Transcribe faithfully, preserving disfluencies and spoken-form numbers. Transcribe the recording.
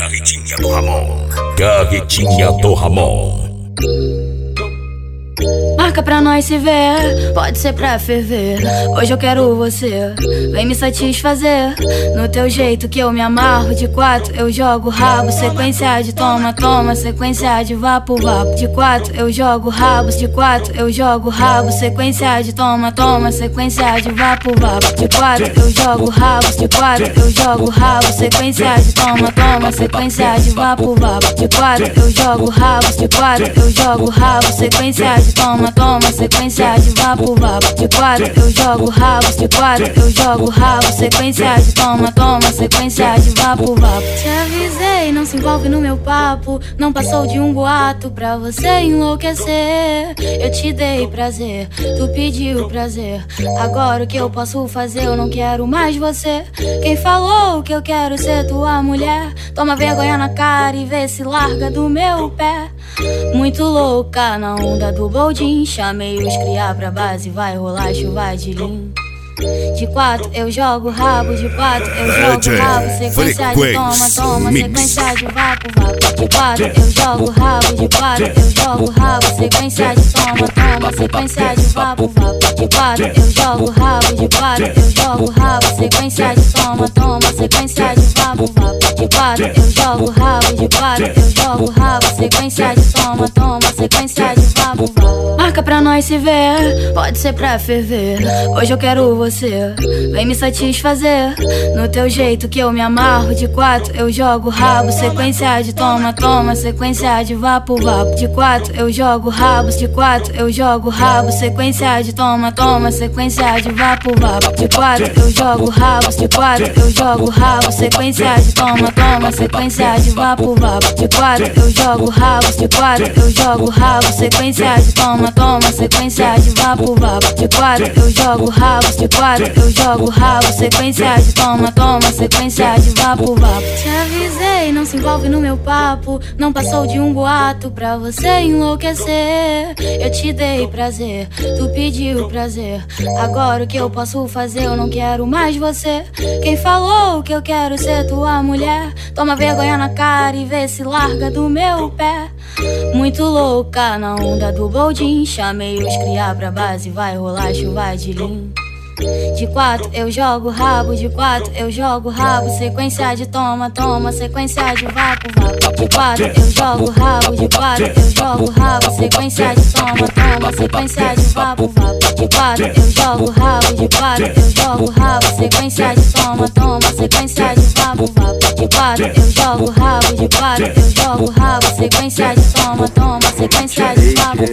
Carretinha do Ramon. Carretinha do Ramon. Marca pra nós se ver, pode ser pra ferver. Hoje eu quero você, vem me satisfazer. No teu jeito que eu me amarro. De quatro eu jogo rabo, sequência de toma, toma, sequência de vapo, vapo. De quatro eu jogo rabos, de quatro eu jogo rabo, sequência de toma, toma, sequência de vapo, vapo. De quatro eu jogo rabos, de quatro eu jogo rabo, sequência de toma, toma, sequência de vapo, vapo. De quatro eu jogo rabos, de quatro eu jogo rabo, sequência de toma, toma, sequência de vapo, vapo. De quatro eu jogo rabos, de quatro eu jogo rabo, sequência de toma, toma, sequência de vapo, vapo. Te avisei, não se envolve no meu papo. Não passou de um boato pra você enlouquecer. Eu te dei prazer, tu pediu prazer. Agora o que eu posso fazer? Eu não quero mais você. Quem falou que eu quero ser tua mulher? Toma vergonha na cara e vê se larga do meu pé. Muito louca na onda do boldin. Chamei os cria pra base, vai rolar chuva de lim. De quatro eu jogo rabo, de quatro eu jogo rabo, sequência de toma, toma, sequência de vapo, vapo. De quatro eu jogo rabo, de quatro eu jogo rabo, sequência de toma, toma, sequência de vapo, vapo. De quatro eu jogo rabo, de quatro eu jogo rabo, sequência de toma, toma, sequência de vapo, vapo. De quatro eu jogo rabo, de quatro eu jogo rabo, sequência de toma, toma, sequência de vapo, vapo. Marca pra nós se ver, pode ser pra ferver. Hoje eu quero você, vem me satisfazer. No teu jeito que eu me amarro. De quatro eu jogo rabo, sequência de toma, toma, sequência de vapo, vapo. De quatro eu jogo rabos, de quatro eu jogo rabo, sequência de toma, toma, sequência de vapo, vapo. De quatro eu jogo rabos, de quatro eu jogo rabo, sequência de toma, toma, sequência de vapo, vapo. De quatro eu jogo rabos, de quatro eu jogo rabo, sequência de toma, toma, sequência de vapo, vapo. De quatro eu jogo rabos, de quatro eu jogo rabo, sequência de toma, toma, sequência de vapo, vapo. Te avisei, não se envolve no meu papo. Não passou de um boato pra você enlouquecer. Eu te dei prazer, tu pediu prazer. Agora o que eu posso fazer? Eu não quero mais você. Quem falou que eu quero ser tua mulher? Toma vergonha na cara e vê se larga do meu pé. Muito louca na onda do boldin. Chamei os cria pra base, vai rolar chuva de lim. De quatro eu jogo rabo, de quatro eu jogo rabo, sequência de toma, toma, sequência de vapo, vapo. De quatro eu jogo rabo, de quatro eu jogo rabo, sequência de toma, toma, sequência de vapo, vapo. De quatro eu jogo rabo, de quatro eu jogo rabo, sequência de toma, toma, sequência de vapo, vapo. De quatro eu jogo rabo, de quatro eu jogo rabo, sequência de toma, toma, sequência de vapo.